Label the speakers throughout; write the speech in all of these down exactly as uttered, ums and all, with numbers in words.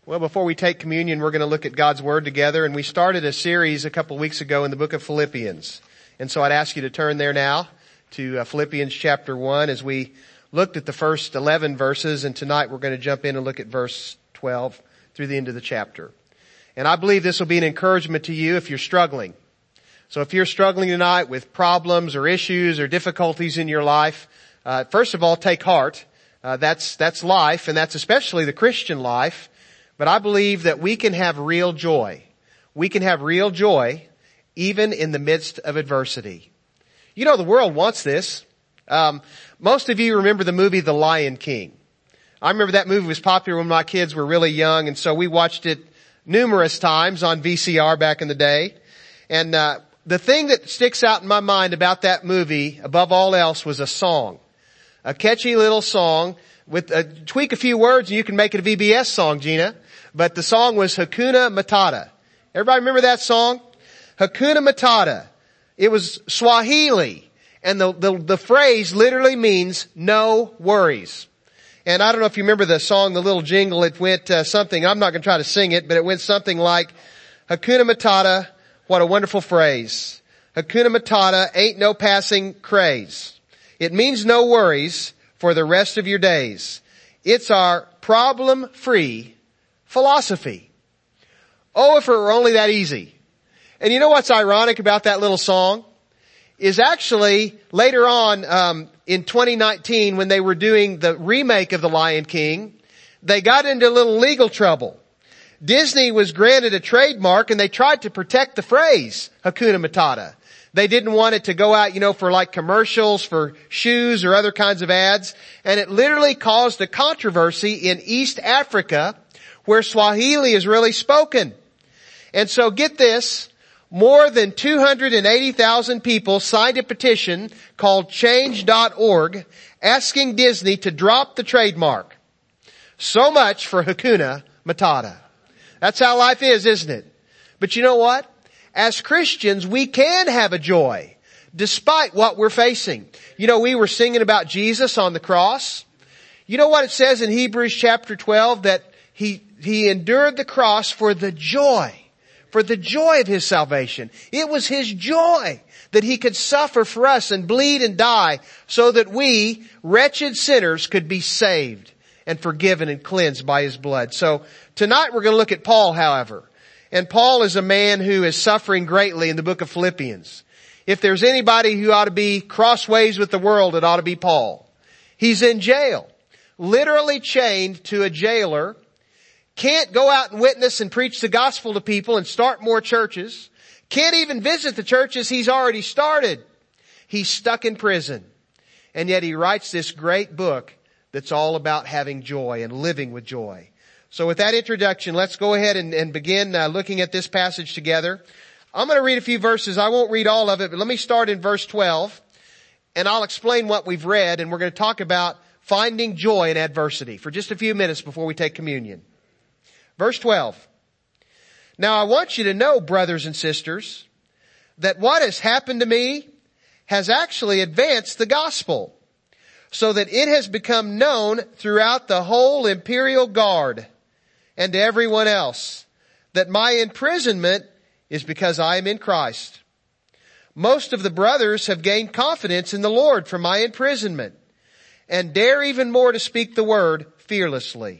Speaker 1: Well, before we take communion, we're going to look at God's Word together, and we started a series a couple of weeks ago in the book of Philippians. And so I'd ask you to turn there now to uh, Philippians chapter one as we looked at the first eleven verses, and tonight we're going to jump in and look at verse twelve through the end of the chapter. And I believe this will be an encouragement to you if you're struggling. So if you're struggling tonight with problems or issues or difficulties in your life, uh, first of all, take heart. Uh, that's, that's life, and that's especially the Christian life. But I believe that we can have real joy. We can have real joy even in the midst of adversity. You know, the world wants this. Um, most of you remember the movie The Lion King. I remember that movie was popular when my kids were really young, and so we watched it numerous times on V C R back in the day. And uh, the thing that sticks out in my mind about that movie, above all else, was a song. A catchy little song with a, tweak a few words and you can make it a V B S song, Gina. But the song was Hakuna Matata. Everybody remember that song? Hakuna Matata. It was Swahili. And the, the, the phrase literally means no worries. And I don't know if you remember the song, the little jingle, it went uh, something, I'm not going to try to sing it, but it went something like, Hakuna Matata, what a wonderful phrase. Hakuna Matata ain't no passing craze. It means no worries for the rest of your days. It's our problem-free philosophy. Oh, if it were only that easy. And you know what's ironic about that little song? Is actually later on um, in twenty nineteen when they were doing the remake of The Lion King, they got into a little legal trouble. Disney was granted a trademark and they tried to protect the phrase Hakuna Matata. They didn't want it to go out, you know, for like commercials for shoes or other kinds of ads. And it literally caused a controversy in East Africa where Swahili is really spoken. And so get this, more than two hundred eighty thousand people signed a petition called change dot org asking Disney to drop the trademark. So much for Hakuna Matata. That's how life is, isn't it? But you know what? As Christians, we can have a joy despite what we're facing. You know, we were singing about Jesus on the cross. You know what it says in Hebrews chapter twelve? That he, he endured the cross for the joy, for the joy of His salvation. It was His joy that He could suffer for us and bleed and die so that we, wretched sinners, could be saved and forgiven and cleansed by His blood. So tonight we're going to look at Paul, however. And Paul is a man who is suffering greatly in the book of Philippians. If there's anybody who ought to be crossways with the world, it ought to be Paul. He's in jail, literally chained to a jailer, can't go out and witness and preach the gospel to people and start more churches, can't even visit the churches he's already started. He's stuck in prison. And yet he writes this great book that's all about having joy and living with joy. So with that introduction, let's go ahead and, and begin uh, looking at this passage together. I'm going to read a few verses. I won't read all of it, but let me start in verse twelve, and I'll explain what we've read, and we're going to talk about finding joy in adversity for just a few minutes before we take communion. Verse twelve. Now I want you to know, brothers and sisters, that what has happened to me has actually advanced the gospel, so that it has become known throughout the whole imperial guard and to everyone else that my imprisonment is because I am in Christ. Most of the brothers have gained confidence in the Lord from my imprisonment and dare even more to speak the word fearlessly.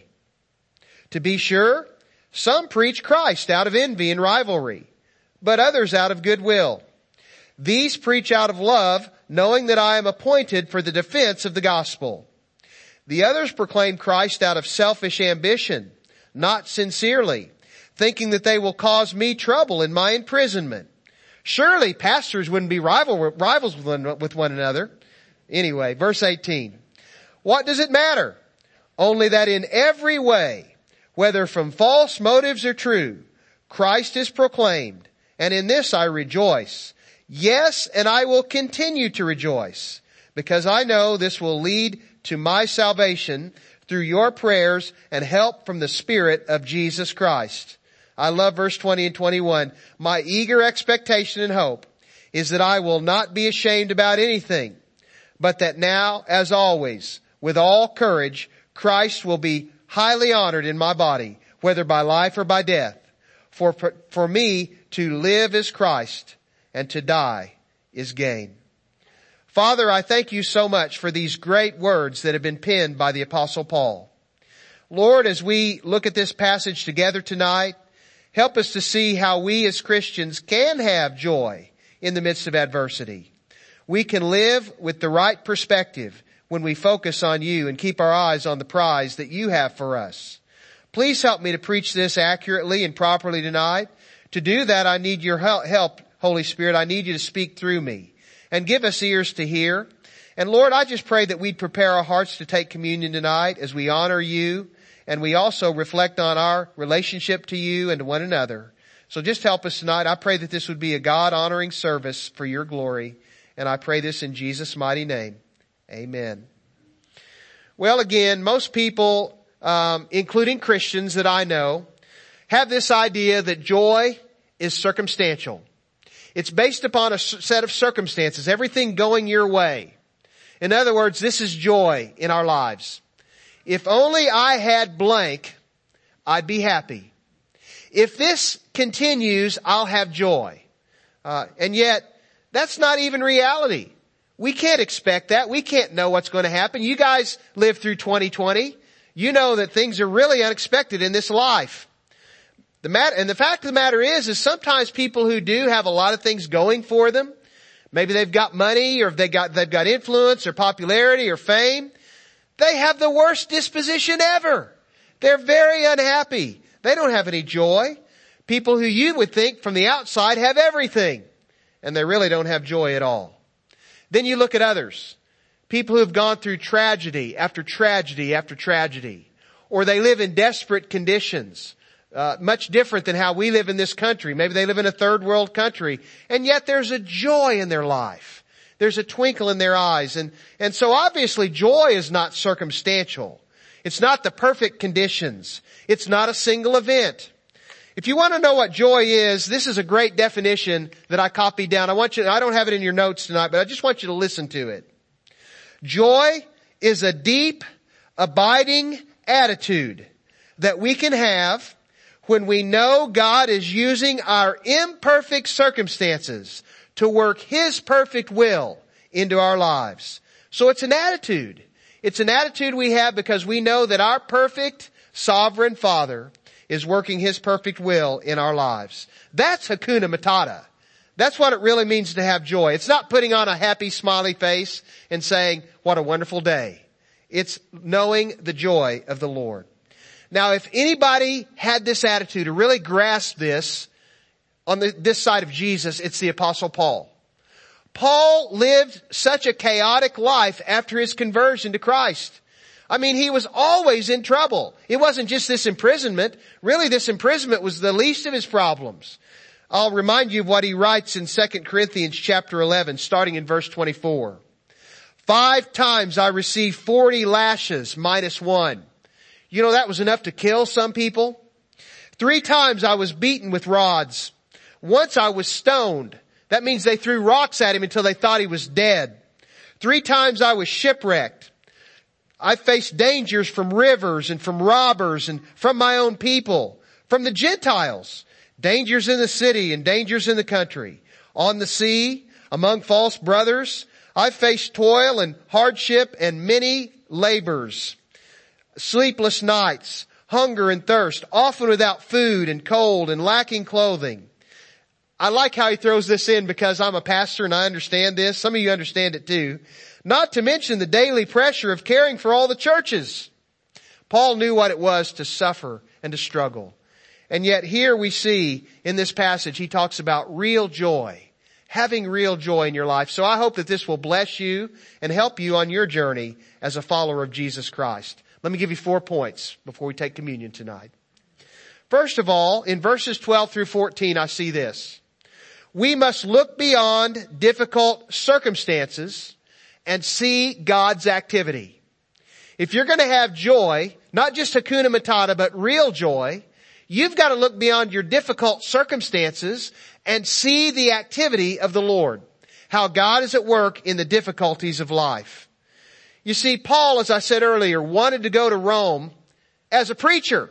Speaker 1: To be sure, some preach Christ out of envy and rivalry, but others out of goodwill. These preach out of love, knowing that I am appointed for the defense of the gospel. The others proclaim Christ out of selfish ambition, not sincerely, thinking that they will cause me trouble in my imprisonment. Surely pastors wouldn't be rival, rivals with one, with one another. Anyway, verse eighteen. What does it matter? Only that in every way, whether from false motives or true, Christ is proclaimed, and in this I rejoice. Yes, and I will continue to rejoice, because I know this will lead to my salvation through your prayers and help from the Spirit of Jesus Christ. I love verse twenty and twenty-one. My eager expectation and hope is that I will not be ashamed about anything, but that now, as always, with all courage, Christ will be highly honored in my body, whether by life or by death. For, for me to live is Christ, and to die is gain. Father, I thank you so much for these great words that have been penned by the Apostle Paul. Lord, as we look at this passage together tonight, help us to see how we as Christians can have joy in the midst of adversity. We can live with the right perspective when we focus on you and keep our eyes on the prize that you have for us. Please help me to preach this accurately and properly tonight. To do that, I need your help, Holy Spirit. I need you to speak through me and give us ears to hear. And Lord, I just pray that we'd prepare our hearts to take communion tonight as we honor you, and we also reflect on our relationship to you and to one another. So just help us tonight. I pray that this would be a God-honoring service for your glory. And I pray this in Jesus' mighty name. Amen. Well, again, most people, um, including Christians that I know, have this idea that joy is circumstantial. It's based upon a set of circumstances, everything going your way. In other words, this is joy in our lives. If only I had blank, I'd be happy. If this continues, I'll have joy. Uh, and yet, that's not even reality. We can't expect that. We can't know what's going to happen. You guys lived through twenty twenty. You know that things are really unexpected in this life. The matter, and the fact of the matter is, is sometimes people who do have a lot of things going for them, maybe they've got money or they got, they've got influence or popularity or fame, they have the worst disposition ever. They're very unhappy. They don't have any joy. People who you would think from the outside have everything, and they really don't have joy at all. Then you look at others. People who've gone through tragedy after tragedy after tragedy. Or they live in desperate conditions. Uh, much different than how we live in this country. Maybe they live in a third world country. And yet there's a joy in their life. There's a twinkle in their eyes. And, and so obviously joy is not circumstantial. It's not the perfect conditions. It's not a single event. If you want to know what joy is, this is a great definition that I copied down. I want you, I don't have it in your notes tonight, but I just want you to listen to it. Joy is a deep, abiding attitude that we can have when we know God is using our imperfect circumstances to work His perfect will into our lives. So it's an attitude. It's an attitude we have because we know that our perfect, sovereign Father is working His perfect will in our lives. That's Hakuna Matata. That's what it really means to have joy. It's not putting on a happy, smiley face and saying, what a wonderful day. It's knowing the joy of the Lord. Now, if anybody had this attitude or really grasped this on the, this side of Jesus, it's the Apostle Paul. Paul lived such a chaotic life after his conversion to Christ. I mean, he was always in trouble. It wasn't just this imprisonment. Really, this imprisonment was the least of his problems. I'll remind you of what he writes in Second Corinthians chapter eleven, starting in verse twenty-four. Five times I received forty lashes minus one. You know, that was enough to kill some people. Three times I was beaten with rods. Once I was stoned. That means they threw rocks at him until they thought he was dead. Three times I was shipwrecked. I faced dangers from rivers and from robbers and from my own people, from the Gentiles. Dangers in the city and dangers in the country. On the sea, among false brothers, I faced toil and hardship and many labors. Sleepless nights, hunger and thirst, often without food and cold and lacking clothing. I like how he throws this in because I'm a pastor and I understand this. Some of you understand it too. Not to mention the daily pressure of caring for all the churches. Paul knew what it was to suffer and to struggle. And yet here we see in this passage, he talks about real joy, having real joy in your life. So I hope that this will bless you and help you on your journey as a follower of Jesus Christ. Let me give you four points before we take communion tonight. First of all, in verses twelve through fourteen, I see this. We must look beyond difficult circumstances and see God's activity. If you're going to have joy, not just Hakuna Matata, but real joy, you've got to look beyond your difficult circumstances and see the activity of the Lord. How God is at work in the difficulties of life. You see, Paul, as I said earlier, wanted to go to Rome as a preacher,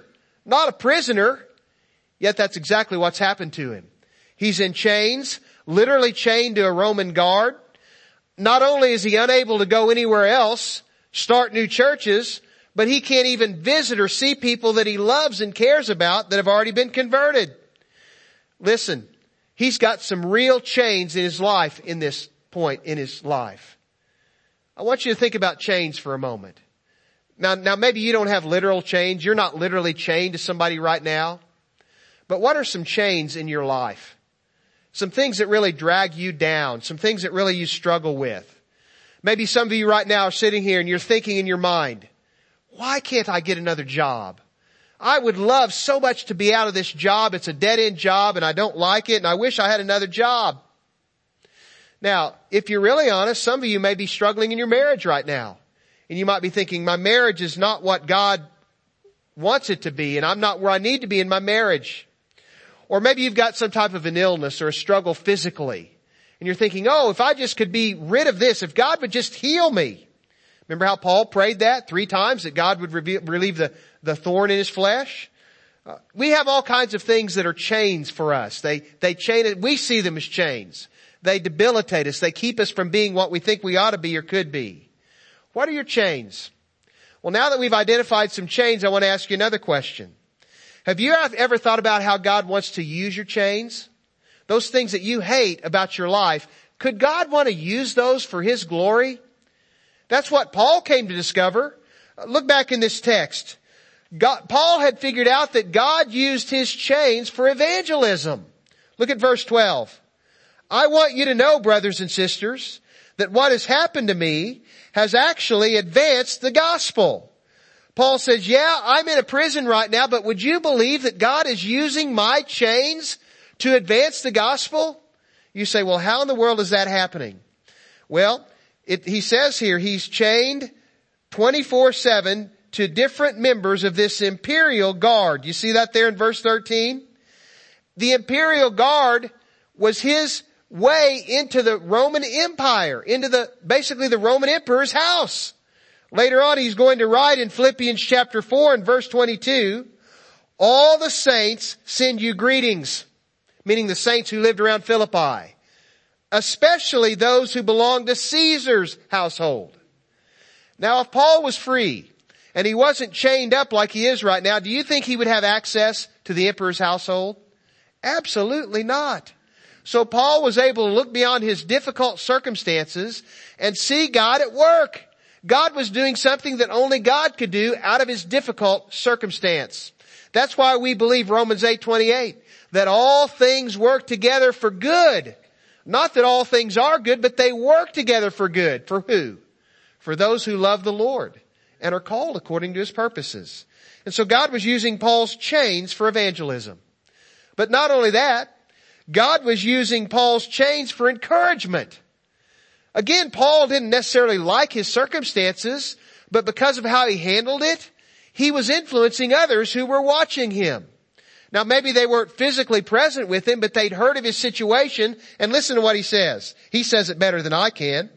Speaker 1: not a prisoner, yet that's exactly what's happened to him. He's in chains, literally chained to a Roman guard. Not only is he unable to go anywhere else, start new churches, but he can't even visit or see people that he loves and cares about that have already been converted. Listen, he's got some real chains in his life in this point in his life. I want you to think about chains for a moment. Now, now maybe you don't have literal chains. You're not literally chained to somebody right now. But what are some chains in your life? Some things that really drag you down. Some things that really you struggle with. Maybe some of you right now are sitting here and you're thinking in your mind, why can't I get another job? I would love so much to be out of this job. It's a dead-end job and I don't like it and I wish I had another job. Now, if you're really honest, some of you may be struggling in your marriage right now. And you might be thinking, my marriage is not what God wants it to be and I'm not where I need to be in my marriage. Or maybe you've got some type of an illness or a struggle physically. And you're thinking, oh, if I just could be rid of this, if God would just heal me. Remember how Paul prayed that three times, that God would reveal, relieve the, the thorn in his flesh? Uh, we have all kinds of things that are chains for us. They, they chain it. We see them as chains. They debilitate us. They keep us from being what we think we ought to be or could be. What are your chains? Well, now that we've identified some chains, I want to ask you another question. Have you ever thought about how God wants to use your chains? Those things that you hate about your life, could God want to use those for His glory? That's what Paul came to discover. Look back in this text. God, Paul had figured out that God used his chains for evangelism. Look at verse twelve. I want you to know, brothers and sisters, that what has happened to me has actually advanced the gospel. Paul says, yeah, I'm in a prison right now, but would you believe that God is using my chains to advance the gospel? You say, well, how in the world is that happening? Well, it, he says here, he's chained twenty-four seven to different members of this imperial guard. You see that there in verse thirteen? The imperial guard was his way into the Roman Empire, into the, basically the Roman emperor's house. Later on, he's going to write in Philippians chapter four and verse twenty-two, all the saints send you greetings, meaning the saints who lived around Philippi, especially those who belong to Caesar's household. Now, if Paul was free and he wasn't chained up like he is right now, do you think he would have access to the emperor's household? Absolutely not. So Paul was able to look beyond his difficult circumstances and see God at work. God was doing something that only God could do out of his difficult circumstance. That's why we believe Romans eight twenty-eight, that all things work together for good. Not that all things are good, but they work together for good. For who? For those who love the Lord and are called according to His purposes. And so God was using Paul's chains for evangelism. But not only that, God was using Paul's chains for encouragement. Again, Paul didn't necessarily like his circumstances, but because of how he handled it, he was influencing others who were watching him. Now maybe they weren't physically present with him, but they'd heard of his situation, and listen to what he says. He says it better than I can.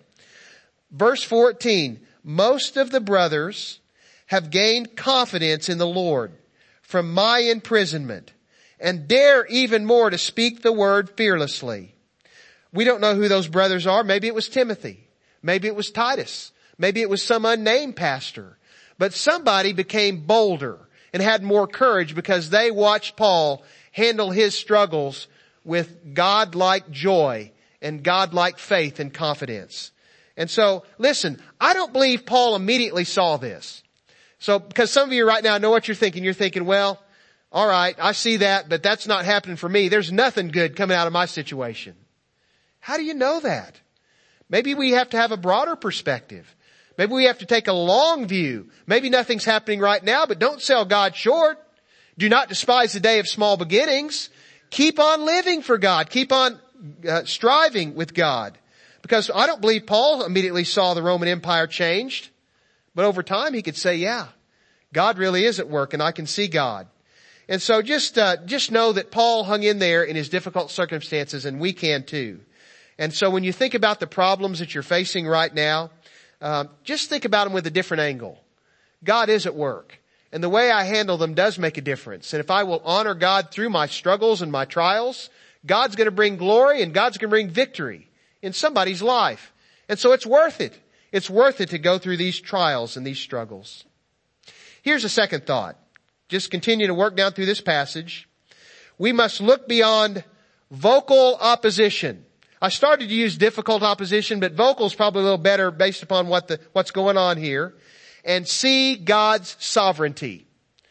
Speaker 1: Verse fourteen, most of the brothers have gained confidence in the Lord from my imprisonment, and dare even more to speak the word fearlessly. We don't know who those brothers are. Maybe it was Timothy. Maybe it was Titus. Maybe it was some unnamed pastor. But somebody became bolder and had more courage because they watched Paul handle his struggles with God-like joy and God-like faith and confidence. And so, listen, I don't believe Paul immediately saw this. So, because some of you right now know what you're thinking. You're thinking, well, all right, I see that, but that's not happening for me. There's nothing good coming out of my situation. How do you know that? Maybe we have to have a broader perspective. Maybe we have to take a long view. Maybe nothing's happening right now, but don't sell God short. Do not despise the day of small beginnings. Keep on living for God. Keep on uh, striving with God. Because I don't believe Paul immediately saw the Roman Empire changed. But over time he could say, yeah, God really is at work and I can see God. And so just, uh, just know that Paul hung in there in his difficult circumstances, and we can too. And so when you think about the problems that you're facing right now, um, just think about them with a different angle. God is at work. And the way I handle them does make a difference. And if I will honor God through my struggles and my trials, God's going to bring glory and God's going to bring victory in somebody's life. And so it's worth it. It's worth it to go through these trials and these struggles. Here's a second thought. Just continue to work down through this passage. We must look beyond vocal opposition. I started to use difficult opposition, but vocal is probably a little better based upon what the, what's going on here. And see God's sovereignty.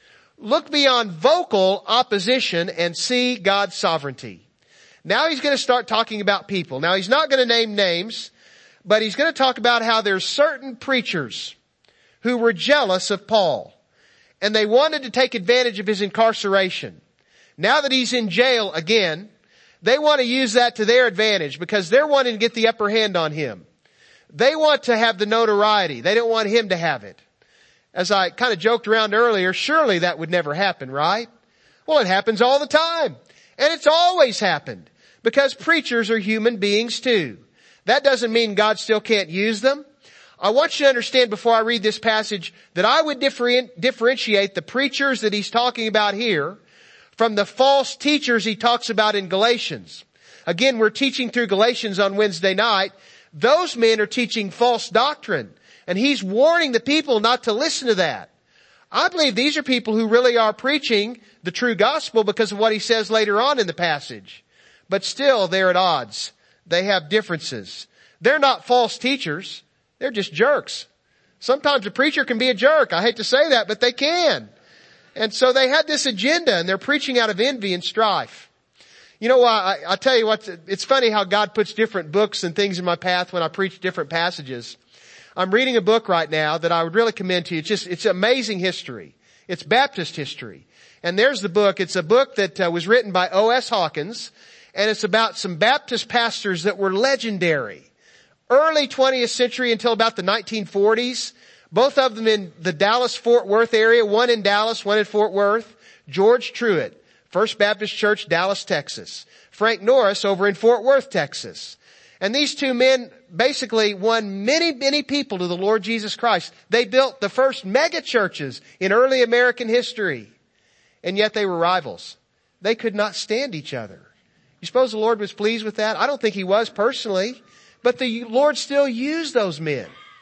Speaker 1: Look beyond vocal opposition and see God's sovereignty. Now he's going to start talking about people. Now he's not going to name names, but he's going to talk about how there's certain preachers who were jealous of Paul. And they wanted to take advantage of his incarceration. Now that he's in jail again, they want to use that to their advantage because they're wanting to get the upper hand on him. They want to have the notoriety. They don't want him to have it. As I kind of joked around earlier, surely that would never happen, right? Well, it happens all the time. And it's always happened because preachers are human beings too. That doesn't mean God still can't use them. I want you to understand before I read this passage that I would differentiate the preachers that he's talking about here from the false teachers he talks about in Galatians. Again, we're teaching through Galatians on Wednesday night. Those men are teaching false doctrine. And he's warning the people not to listen to that. I believe these are people who really are preaching the true gospel because of what he says later on in the passage. But still, they're at odds. They have differences. They're not false teachers. They're just jerks. Sometimes a preacher can be a jerk. I hate to say that, but they can. And so they had this agenda and they're preaching out of envy and strife. You know, I, I tell you what, it's funny how God puts different books and things in my path when I preach different passages. I'm reading a book right now that I would really commend to you. It's just, it's amazing history. It's Baptist history. And there's the book. It's a book that uh, was written by O S Hawkins. And it's about some Baptist pastors that were legendary. Early twentieth century until about the nineteen forties. Both of them in the Dallas-Fort Worth area. One in Dallas, one in Fort Worth. George Truett, First Baptist Church, Dallas, Texas. Frank Norris over in Fort Worth, Texas. And these two men basically won many, many people to the Lord Jesus Christ. They built the first mega churches in early American history. And yet they were rivals. They could not stand each other. You suppose the Lord was pleased with that? I don't think he was personally. But the Lord still used those men.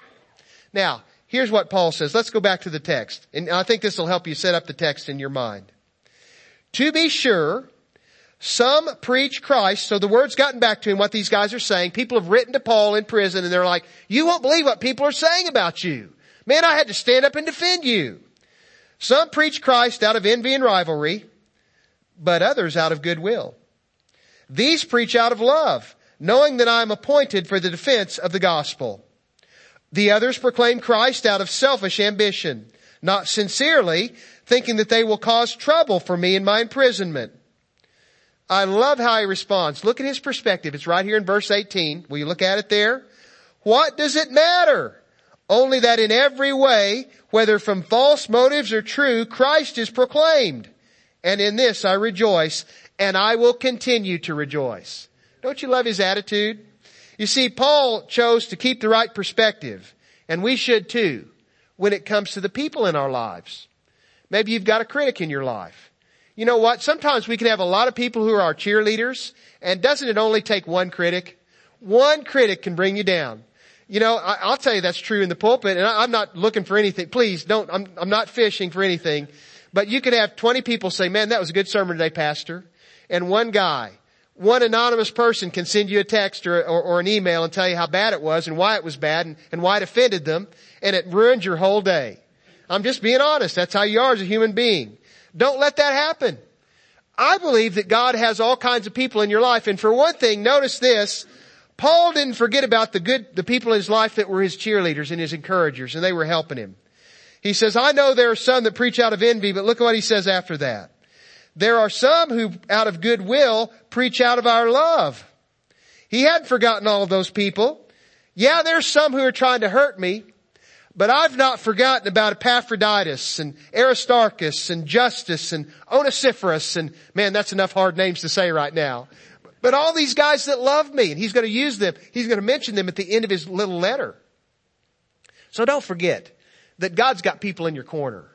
Speaker 1: Now, here's what Paul says. Let's go back to the text. And I think this will help you set up the text in your mind. To be sure, some preach Christ. So the word's gotten back to him, what these guys are saying. People have written to Paul in prison and they're like, you won't believe what people are saying about you. Man, I had to stand up and defend you. Some preach Christ out of envy and rivalry, but others out of goodwill. These preach out of love, knowing that I am appointed for the defense of the gospel. The others proclaim Christ out of selfish ambition, not sincerely, thinking that they will cause trouble for me in my imprisonment. I love how he responds. Look at his perspective. It's right here in verse eighteen. Will you look at it there? What does it matter? Only that in every way, whether from false motives or true, Christ is proclaimed. And in this I rejoice, and I will continue to rejoice. Don't you love his attitude? You see, Paul chose to keep the right perspective, and we should too, when it comes to the people in our lives. Maybe you've got a critic in your life. You know what? Sometimes we can have a lot of people who are our cheerleaders, and doesn't it only take one critic? One critic can bring you down. You know, I, I'll tell you that's true in the pulpit, and I, I'm not looking for anything. Please don't, I'm, I'm not fishing for anything. But you could have twenty people say, man, that was a good sermon today, Pastor. And one guy, one anonymous person can send you a text or, or, or an email and tell you how bad it was and why it was bad and, and why it offended them, and it ruined your whole day. I'm just being honest. That's how you are as a human being. Don't let that happen. I believe that God has all kinds of people in your life. And for one thing, notice this. Paul didn't forget about the good, the people in his life that were his cheerleaders and his encouragers, and they were helping him. He says, I know there are some that preach out of envy, but look at what he says after that. There are some who out of goodwill preach out of our love. He hadn't forgotten all of those people. Yeah, there's some who are trying to hurt me, but I've not forgotten about Epaphroditus and Aristarchus and Justus and Onesiphorus. And man, that's enough hard names to say right now. But all these guys that love me, and he's going to use them. He's going to mention them at the end of his little letter. So don't forget that God's got people in your corner.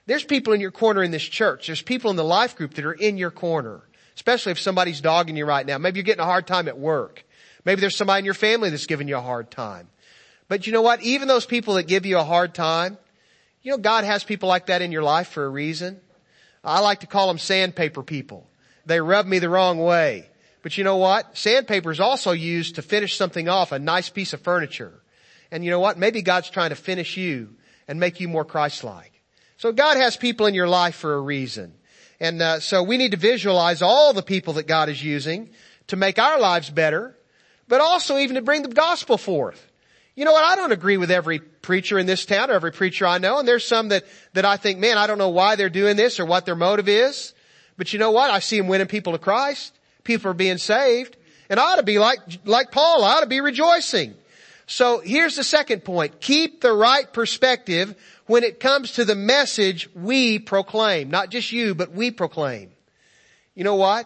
Speaker 1: There's people in your corner in this church. There's people in the life group that are in your corner, especially if somebody's dogging you right now. Maybe you're getting a hard time at work. Maybe there's somebody in your family that's giving you a hard time. But you know what? Even those people that give you a hard time, you know, God has people like that in your life for a reason. I like to call them sandpaper people. They rub me the wrong way. But you know what? Sandpaper is also used to finish something off, a nice piece of furniture. And you know what? Maybe God's trying to finish you and make you more Christ-like. So God has people in your life for a reason. And uh, so we need to visualize all the people that God is using to make our lives better, but also even to bring the gospel forth. You know what? I don't agree with every preacher in this town or every preacher I know. And there's some that, that I think, man, I don't know why they're doing this or what their motive is. But you know what? I see them winning people to Christ. People are being saved. And I ought to be like, like Paul. I ought to be rejoicing. So here's the second point. Keep the right perspective when it comes to the message we proclaim. Not just you, but we proclaim. You know what?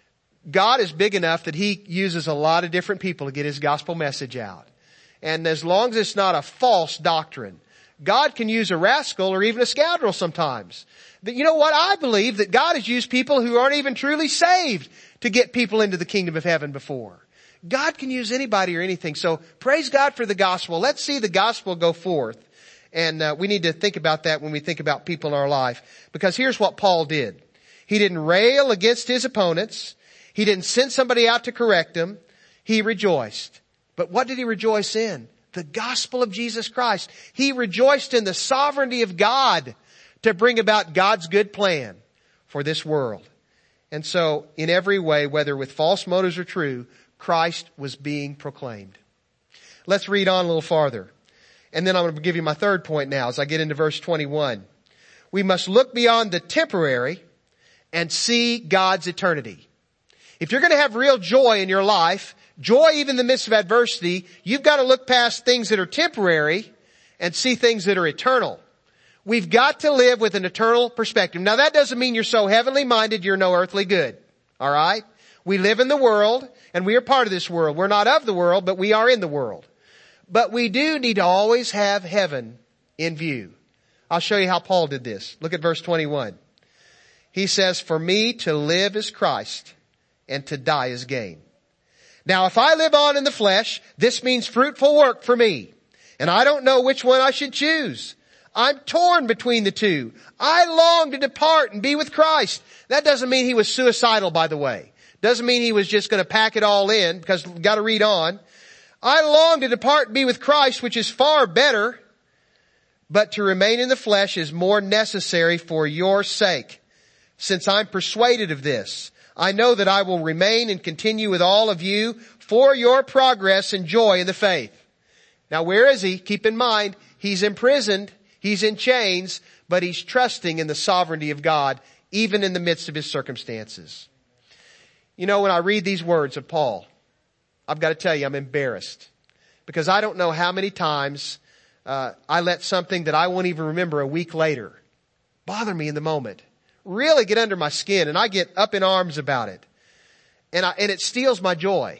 Speaker 1: God is big enough that He uses a lot of different people to get His gospel message out. And as long as it's not a false doctrine, God can use a rascal or even a scoundrel sometimes. But you know what? I believe that God has used people who aren't even truly saved to get people into the kingdom of heaven before. God can use anybody or anything. So praise God for the gospel. Let's see the gospel go forth. And uh, we need to think about that when we think about people in our life. Because here's what Paul did. He didn't rail against his opponents. He didn't send somebody out to correct them. He rejoiced. But what did he rejoice in? The gospel of Jesus Christ. He rejoiced in the sovereignty of God to bring about God's good plan for this world. And so in every way, whether with false motives or true, Christ was being proclaimed. Let's read on a little farther. And then I'm going to give you my third point now as I get into verse twenty-one. We must look beyond the temporary and see God's eternity. If you're going to have real joy in your life, joy even in the midst of adversity, you've got to look past things that are temporary and see things that are eternal. We've got to live with an eternal perspective. Now that doesn't mean you're so heavenly minded you're no earthly good. All right? We live in the world and we are part of this world. We're not of the world, but we are in the world. But we do need to always have heaven in view. I'll show you how Paul did this. Look at verse twenty-one. He says, for me to live is Christ and to die is gain. Now if I live on in the flesh, this means fruitful work for me. And I don't know which one I should choose. I'm torn between the two. I long to depart and be with Christ. That doesn't mean he was suicidal, by the way. Doesn't mean he was just going to pack it all in, because we've got to read on. I long to depart and be with Christ, which is far better, but to remain in the flesh is more necessary for your sake. Since I'm persuaded of this, I know that I will remain and continue with all of you for your progress and joy in the faith. Now where is he? Keep in mind, he's imprisoned, he's in chains, but he's trusting in the sovereignty of God, even in the midst of his circumstances. You know, when I read these words of Paul, I've got to tell you, I'm embarrassed. Because I don't know how many times uh, I let something that I won't even remember a week later bother me in the moment. Really get under my skin, and I get up in arms about it. And, I, and it steals my joy.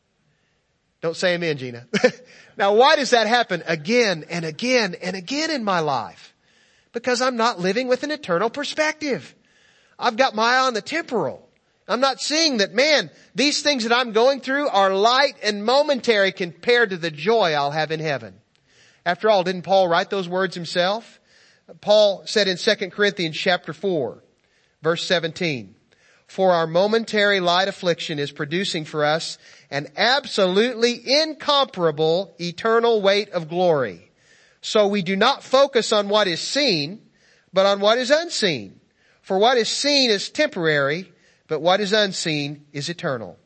Speaker 1: Don't say amen, Gina. Now, why does that happen again and again and again in my life? Because I'm not living with an eternal perspective. I've got my eye on the temporal. I'm not seeing that, man, these things that I'm going through are light and momentary compared to the joy I'll have in heaven. After all, didn't Paul write those words himself? Paul said in Second Corinthians chapter four, verse seventeen, for our momentary light affliction is producing for us an absolutely incomparable eternal weight of glory. So we do not focus on what is seen, but on what is unseen. For what is seen is temporary, but what is unseen is eternal.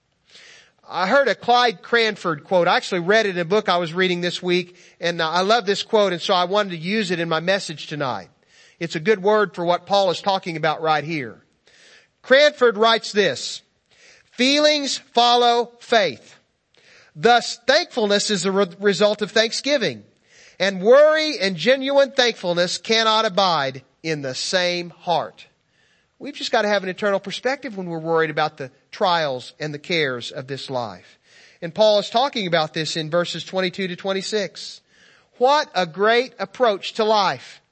Speaker 1: I heard a Clyde Cranford quote. I actually read it in a book I was reading this week, and I love this quote, and so I wanted to use it in my message tonight. It's a good word for what Paul is talking about right here. Cranford writes this, feelings follow faith. Thus, thankfulness is a re- result of thanksgiving, and worry and genuine thankfulness cannot abide in the same heart. We've just got to have an eternal perspective when we're worried about the trials and the cares of this life. And Paul is talking about this in verses twenty-two to twenty-six. What a great approach to life,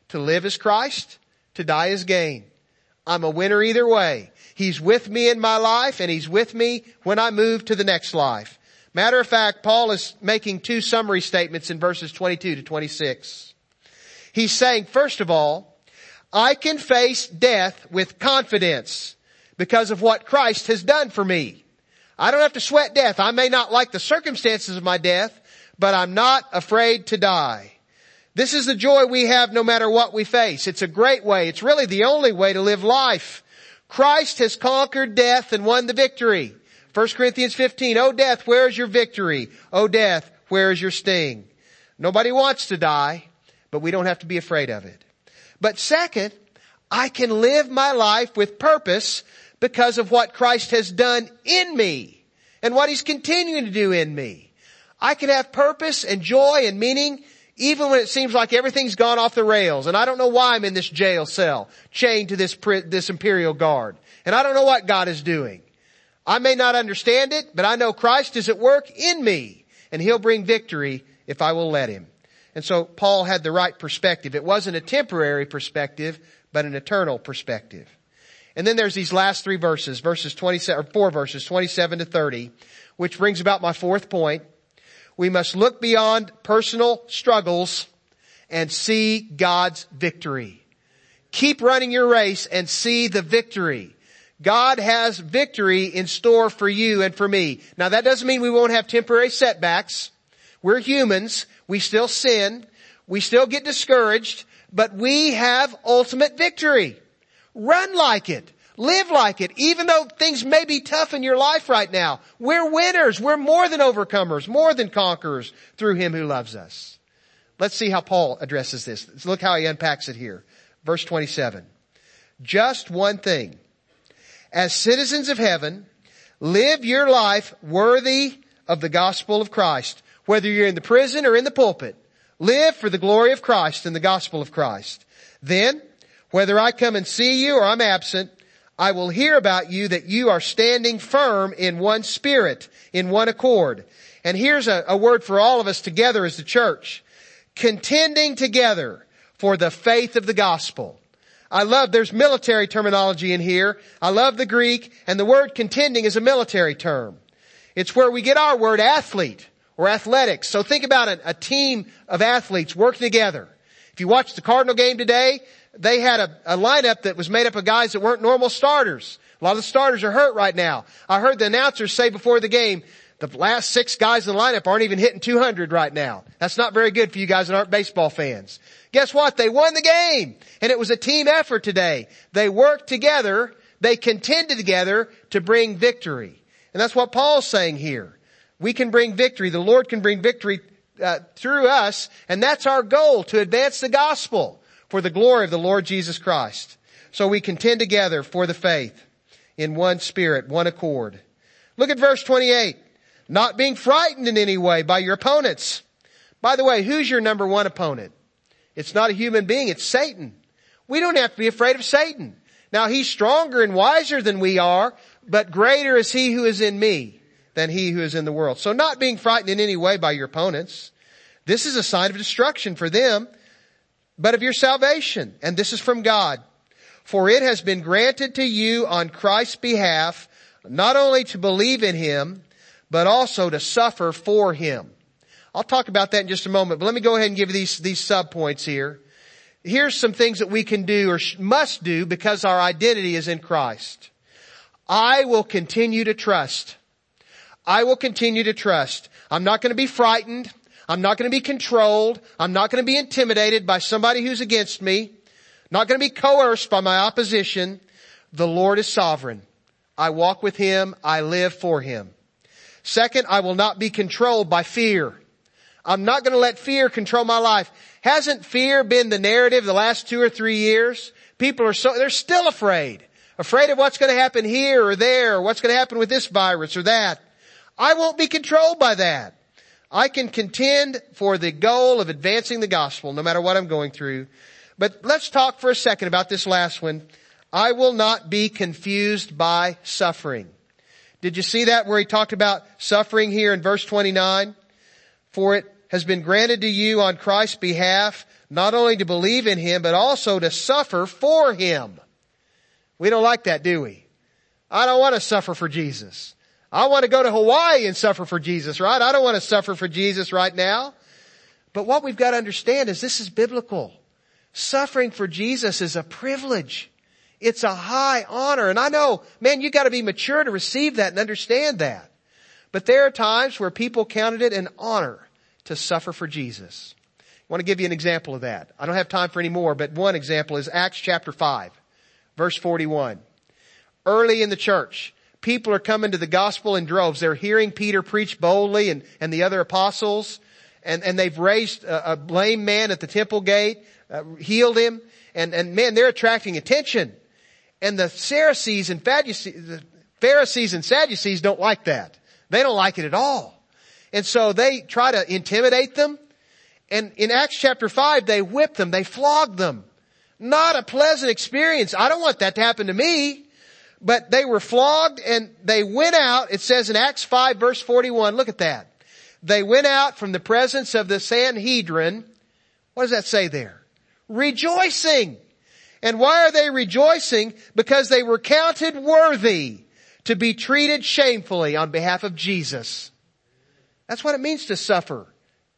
Speaker 1: To live is Christ, to die is gain. I'm a winner either way. He's with me in my life, and He's with me when I move to the next life. Matter of fact, Paul is making two summary statements in verses twenty-two to twenty-six. He's saying, first of all, I can face death with confidence because of what Christ has done for me. I don't have to sweat death. I may not like the circumstances of my death, but I'm not afraid to die. This is the joy we have no matter what we face. It's a great way. It's really the only way to live life. Christ has conquered death and won the victory. First Corinthians fifteen, O death, where is your victory? O death, where is your sting? Nobody wants to die, but we don't have to be afraid of it. But second, I can live my life with purpose because of what Christ has done in me and what He's continuing to do in me. I can have purpose and joy and meaning even when it seems like everything's gone off the rails and I don't know why I'm in this jail cell, chained to this, this imperial guard. And I don't know what God is doing. I may not understand it, but I know Christ is at work in me and He'll bring victory if I will let Him. And so Paul had the right perspective. It wasn't a temporary perspective, but an eternal perspective. And then there's these last three verses, verses twenty-seven, or four verses, twenty-seven to thirty, which brings about my fourth point. We must look beyond personal struggles and see God's victory. Keep running your race and see the victory. God has victory in store for you and for me. Now that doesn't mean we won't have temporary setbacks. We're humans. We still sin. We still get discouraged, but we have ultimate victory. Run like it. Live like it. Even though things may be tough in your life right now, we're winners. We're more than overcomers, more than conquerors through Him who loves us. Let's see how Paul addresses this. Let's look how he unpacks it here. Verse twenty-seven. Just one thing. As citizens of heaven, live your life worthy of the gospel of Christ. Whether you're in the prison or in the pulpit, live for the glory of Christ and the gospel of Christ. Then, whether I come and see you or I'm absent, I will hear about you that you are standing firm in one spirit, in one accord. And here's a, a word for all of us together as the church. Contending together for the faith of the gospel. I love, there's military terminology in here. I love the Greek, and the word contending is a military term. It's where we get our word athlete or athletics. So think about it, a team of athletes working together. If you watch the Cardinal game today, they had a, a lineup that was made up of guys that weren't normal starters. A lot of the starters are hurt right now. I heard the announcers say before the game, the last six guys in the lineup aren't even hitting two hundred right now. That's not very good for you guys that aren't baseball fans. Guess what? They won the game. And it was a team effort today. They worked together. They contended together to bring victory. And that's what Paul's saying here. We can bring victory. The Lord can bring victory uh, through us. And that's our goal, to advance the gospel for the glory of the Lord Jesus Christ. So we contend together for the faith in one spirit, one accord. Look at verse twenty-eight. Not being frightened in any way by your opponents. By the way, who's your number one opponent? It's not a human being, it's Satan. We don't have to be afraid of Satan. Now he's stronger and wiser than we are, but greater is he who is in me than he who is in the world. So not being frightened in any way by your opponents. This is a sign of destruction for them, but of your salvation. And this is from God. For it has been granted to you on Christ's behalf, not only to believe in Him, but also to suffer for Him. I'll talk about that in just a moment, but let me go ahead and give you these, these sub-points here. Here's some things that we can do or must do because our identity is in Christ. I will continue to trust. I will continue to trust. I'm not going to be frightened. I'm not going to be controlled. I'm not going to be intimidated by somebody who's against me. Not going to be coerced by my opposition. The Lord is sovereign. I walk with Him. I live for Him. Second, I will not be controlled by fear. I'm not going to let fear control my life. Hasn't fear been the narrative the last two or three years? People are so, they're still afraid. Afraid of what's going to happen here or there, or what's going to happen with this virus or that. I won't be controlled by that. I can contend for the goal of advancing the gospel no matter what I'm going through. But let's talk for a second about this last one. I will not be confused by suffering. Did you see that where he talked about suffering here in verse twenty-nine? For it has been granted to you on Christ's behalf, not only to believe in Him, but also to suffer for Him. We don't like that, do we? I don't want to suffer for Jesus. I want to go to Hawaii and suffer for Jesus, right? I don't want to suffer for Jesus right now. But what we've got to understand is this is biblical. Suffering for Jesus is a privilege. It's a high honor. And I know, man, you got to be mature to receive that and understand that. But there are times where people counted it an honor to suffer for Jesus. I want to give you an example of that. I don't have time for any more, but one example is Acts chapter five, verse forty-one. Early in the church, people are coming to the gospel in droves. They're hearing Peter preach boldly and, and the other apostles. And, and they've raised a, a lame man at the temple gate, uh, healed him. And, and man, they're attracting attention. And the Pharisees and Sadducees, the Pharisees and Sadducees don't like that. They don't like it at all. And so they try to intimidate them. And in Acts chapter five, they whip them. They flog them. Not a pleasant experience. I don't want that to happen to me. But they were flogged and they went out. It says in Acts five verse forty-one, look at that. They went out from the presence of the Sanhedrin. What does that say there? Rejoicing. And why are they rejoicing? Because they were counted worthy to be treated shamefully on behalf of Jesus. That's what it means to suffer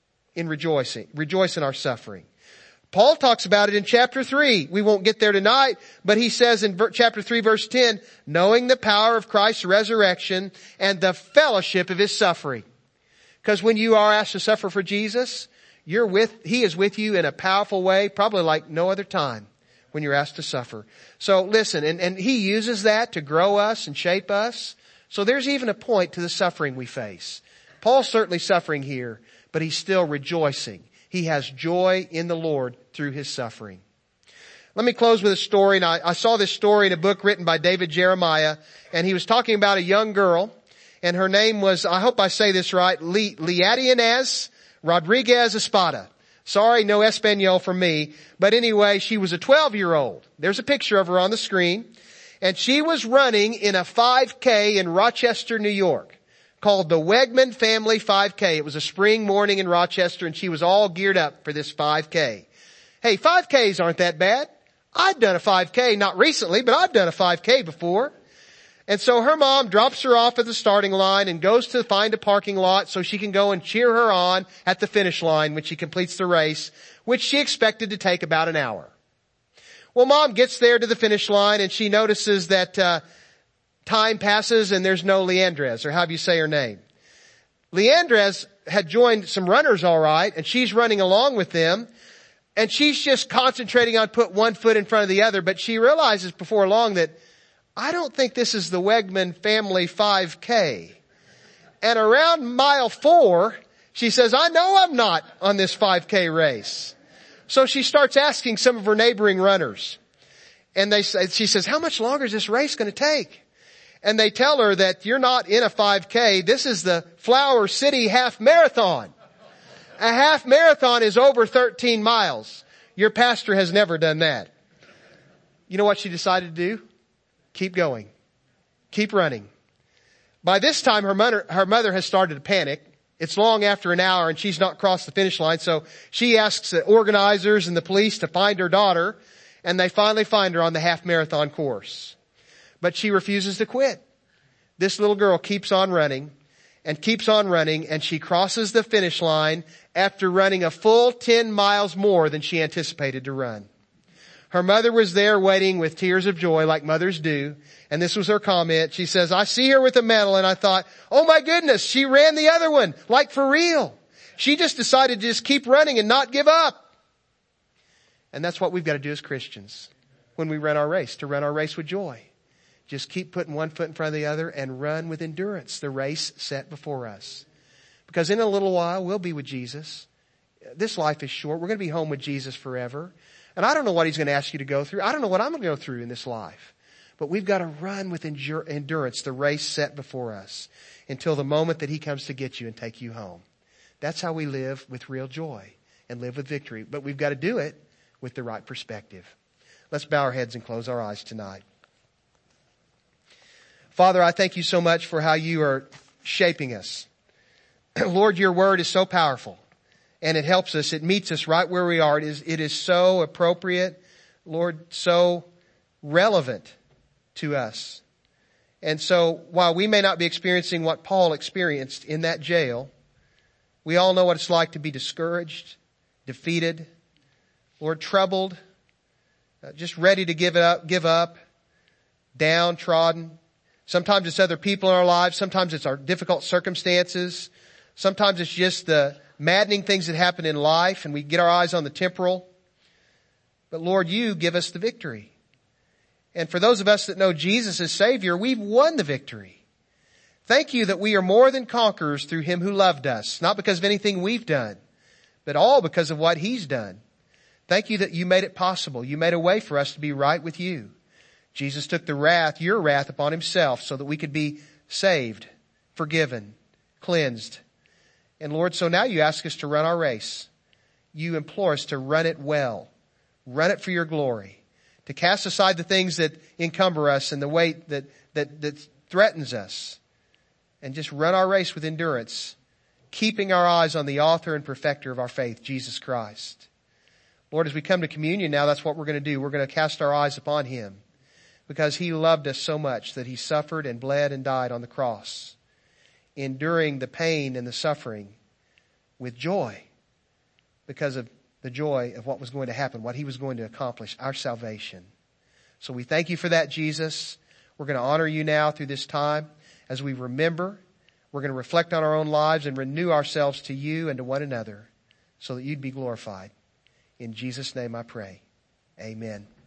Speaker 1: in rejoicing. Rejoice in our suffering. Paul talks about it in chapter three. We won't get there tonight, but he says in chapter three verse ten, knowing the power of Christ's resurrection and the fellowship of His suffering. Because when you are asked to suffer for Jesus, you're with, He is with you in a powerful way, probably like no other time when you're asked to suffer. So listen, and, and He uses that to grow us and shape us. So there's even a point to the suffering we face. Paul's certainly suffering here, but he's still rejoicing. He has joy in the Lord through his suffering. Let me close with a story. And I, I saw this story in a book written by David Jeremiah, and he was talking about a young girl, and her name was, I hope I say this right, Le, Leadianez Rodriguez Espada. Sorry, no Espanol for me. But anyway, she was a twelve-year-old. There's a picture of her on the screen. And she was running in a five K in Rochester, New York, called the Wegman Family five K. It was a spring morning in Rochester, and she was all geared up for this five K. Hey, five Ks aren't that bad. I've done a five K, not recently, but I've done a five K before. And so her mom drops her off at the starting line and goes to find a parking lot so she can go and cheer her on at the finish line when she completes the race, which she expected to take about an hour. Well, Mom gets there to the finish line and she notices that uh time passes and there's no Leandrez, or however you say her name. Leandrez had joined some runners all right, and she's running along with them, and she's just concentrating on put one foot in front of the other, but she realizes before long that I don't think this is the Wegman Family five K. And around mile four, she says, I know I'm not on this five K race. So she starts asking some of her neighboring runners. And they say, she says, how much longer is this race going to take? And they tell her that you're not in a five K. This is the Flower City Half Marathon. A half marathon is over thirteen miles. Your pastor has never done that. You know what she decided to do? Keep going. Keep running. By this time, her mother, her mother has started to panic. It's long after an hour and she's not crossed the finish line. So she asks the organizers and the police to find her daughter, and they finally find her on the half marathon course. But she refuses to quit. This little girl keeps on running and keeps on running, and she crosses the finish line after running a full ten miles more than she anticipated to run. Her mother was there waiting with tears of joy like mothers do. And this was her comment. She says, I see her with a medal, and I thought, oh my goodness, she ran the other one, like for real. She just decided to just keep running and not give up. And that's what we've got to do as Christians when we run our race, to run our race with joy. Just keep putting one foot in front of the other and run with endurance the race set before us. Because in a little while, we'll be with Jesus. This life is short. We're going to be home with Jesus forever. And I don't know what He's going to ask you to go through. I don't know what I'm going to go through in this life. But we've got to run with endure, endurance the race set before us until the moment that He comes to get you and take you home. That's how we live with real joy and live with victory. But we've got to do it with the right perspective. Let's bow our heads and close our eyes tonight. Father, I thank You so much for how You are shaping us. Lord, Your word is so powerful. and it helps us. It meets us right where we are. It is, it is so appropriate, Lord, so relevant to us. And so while we may not be experiencing what Paul experienced in that jail, we all know what it's like to be discouraged, defeated, Lord, troubled, uh, just ready to give it up, give up, downtrodden. Sometimes it's other people in our lives. Sometimes it's our difficult circumstances. Sometimes it's just the maddening things that happen in life and we get our eyes on the temporal. But Lord, you give us the victory. And for those of us that know Jesus as Savior, we've won the victory. Thank you that we are more than conquerors through Him who loved us, not because of anything we've done, but all because of what He's done. Thank you that you made it possible. You made a way for us to be right with you. Jesus took the wrath, your wrath upon Himself so that we could be saved, forgiven, cleansed. And Lord, so now you ask us to run our race. You implore us to run it well. Run it for your glory. To cast aside the things that encumber us and the weight that, that, that threatens us. And just run our race with endurance, keeping our eyes on the author and perfecter of our faith, Jesus Christ. Lord, as we come to communion now, that's what we're going to do. We're going to cast our eyes upon Him because He loved us so much that He suffered and bled and died on the cross, enduring the pain and the suffering with joy because of the joy of what was going to happen, what He was going to accomplish, our salvation. So we thank you for that, Jesus. We're going to honor you now through this time as we remember. We're going to reflect on our own lives and renew ourselves to you and to one another so that you'd be glorified. In Jesus' name I pray. Amen.